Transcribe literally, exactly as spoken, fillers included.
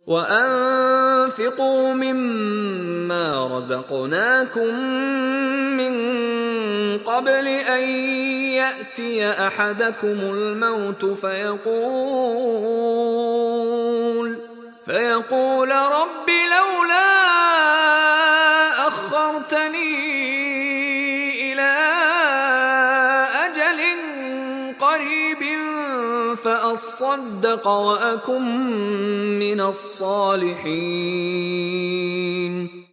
وأنفقوا مما رزقناكم من قبل أن يأتي أحدكم الموت فيقول, فيقول رب لولا أخرتني إلى أجل قريب فأصدق وأكن من الصالحين.